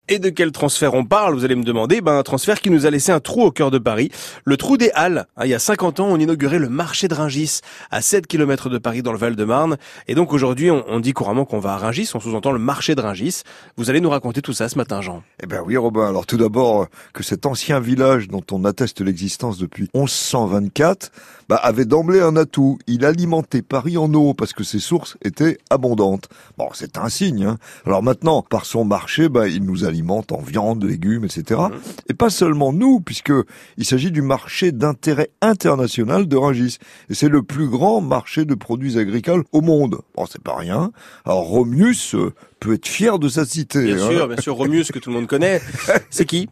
Et de quel transfert on parle, vous allez me demander? Un transfert qui nous a laissé un trou au cœur de Paris. Le trou des Halles. Il y a 50 ans, on inaugurait le marché de Rungis, à 7 km de Paris dans le Val-de-Marne. Et donc aujourd'hui, on dit couramment qu'on va à Rungis, on sous-entend le marché de Rungis. Vous allez nous raconter tout ça ce matin, Jean. Eh ben oui, Robin. Alors tout d'abord, que cet ancien village dont on atteste l'existence depuis 1124, avait d'emblée un atout. Il alimentait Paris en eau parce que ses sources étaient abondantes. Bon, c'est un signe, hein. Alors maintenant, par son marché, il nous alimente en viande, légumes, etc. Et pas seulement nous, puisque il s'agit du marché d'intérêt international de Rungis. Et c'est le plus grand marché de produits agricoles au monde. Bon, c'est pas rien. Alors Romius peut être fier de sa cité. Bien sûr, Romius que tout le monde connaît. C'est qui?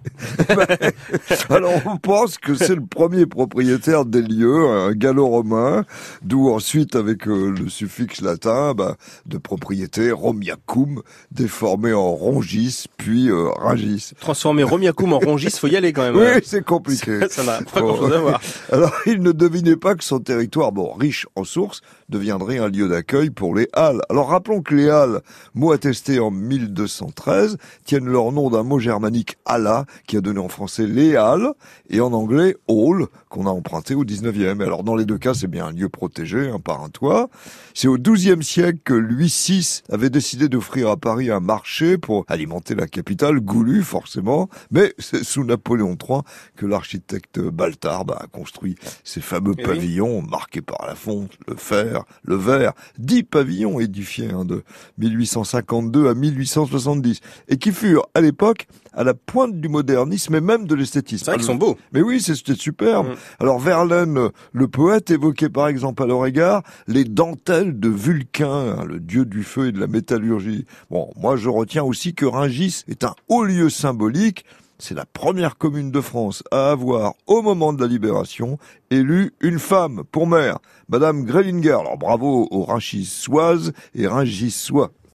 Alors on pense que c'est le premier propriétaire des lieux, un gallo-romain, d'où ensuite avec le suffixe latin de propriété Romiacum, déformé en Rongis, puis Rungis. Transformer Romiacum en Rongis, faut y aller quand même. Oui, c'est compliqué. Ça n'a pas grand-chose à voir. Alors il ne devinait pas que son territoire, riche en sources, deviendrait un lieu d'accueil pour les Halles. Alors rappelons que les Halles, mot attesté en 1213, tiennent leur nom d'un mot germanique Halla, qui a donné en français les Halles, et en anglais hall, qu'on a emprunté au 19e. Alors dans les deux cas, c'est bien un lieu protégé, par un toit. C'est au XIIe siècle que Louis VI avait décidé d'offrir à Paris un marché pour alimenter la capitale, goulue forcément, mais c'est sous Napoléon III que l'architecte Baltard a construit ces fameux pavillons marqués par la fonte, le fer, le verre, 10 pavillons édifiés de 1852 à 1870, et qui furent à l'époque à la pointe du modernisme et même de l'esthétisme. C'est vrai qu'ils sont beaux. Mais oui, c'était superbe. Alors Verlaine, le poète, évoquait par exemple à leur égard les dentelles de Vulcain, le dieu du feu et de la métallurgie. Bon, moi je retiens aussi que Rungis est un haut lieu symbolique. C'est la première commune de France à avoir, au moment de la libération, élu une femme pour maire, Madame Grélinger. Alors bravo aux Rungisoises et Rungisois.